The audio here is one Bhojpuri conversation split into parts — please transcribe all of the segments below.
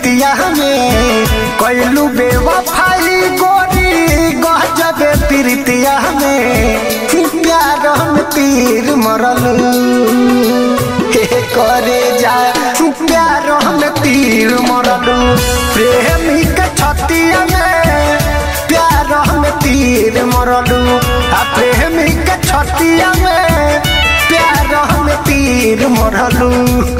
प्रीतिया में कैलू बेवफाई गोरी गजबे प्रीतिया में प्यार में तीर मरलू करे जा प्यार में तीर मरलू प्रेमी के छतिया में प्यार में तीर मरलू प्रेमी के छतिया में प्यार में तीर मरलू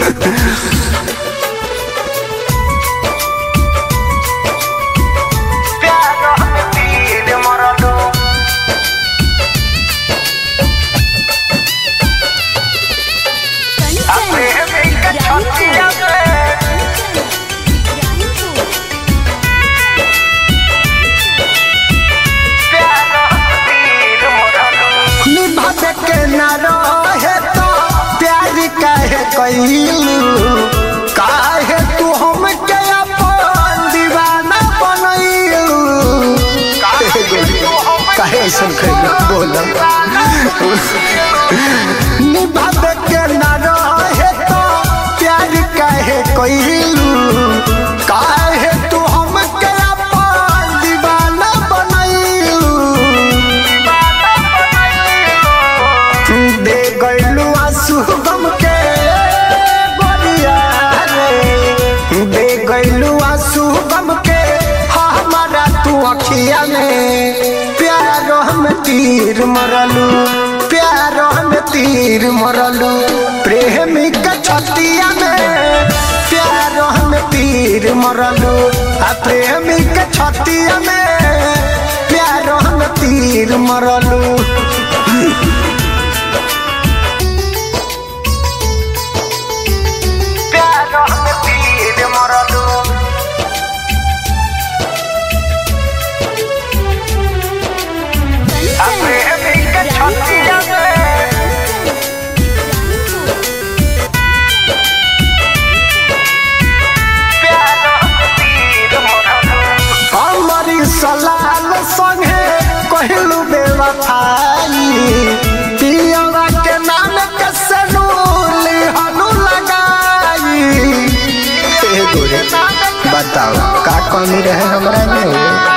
के न रहे तो प्यार काहे कैलू काहे तू हमके अपन दीवाना बनैलू काहे ऐसा कैलू बोल निभावे के न रहे तो प्यार काहे कैलू काहे तू हमके अपन दीवाना बनैलू दे गैलू आंसू गम के गोरिया रे दे गैलू आंसू गम के हमारा तू अखिया में प्यार में तीर मरलू प्यार में तीर मरलू प्रेमी के छतिया में प्यार में तीर मरलू प्रेमी के छतिया में प्यार में तीर मरलू सलाल संगे कहलू बेवफाई पियवा के नाम के सनूली हनु लगाई बताओ का कमी रहे हमरा में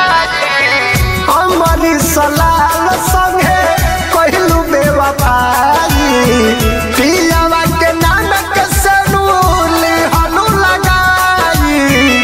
हमारी सलाल संगे कहलू बेवफाई पियवा के नाम के सनूली हनु लगाई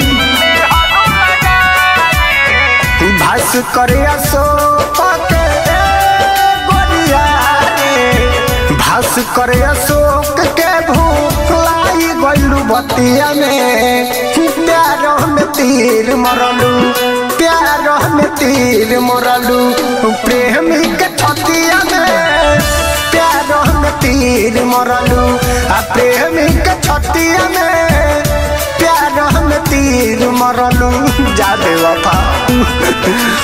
भास करे अशोक के गोरिया रे भास करे अशोक के भूलाई गैलू बतिया में प्यार में तीर मरलू प्यार में तीर मरलू प्रेमी के छतिया में प्यार में तीर मरलू प्रेमी के छतिया में प्यार में तीर मरलू जा बेवफा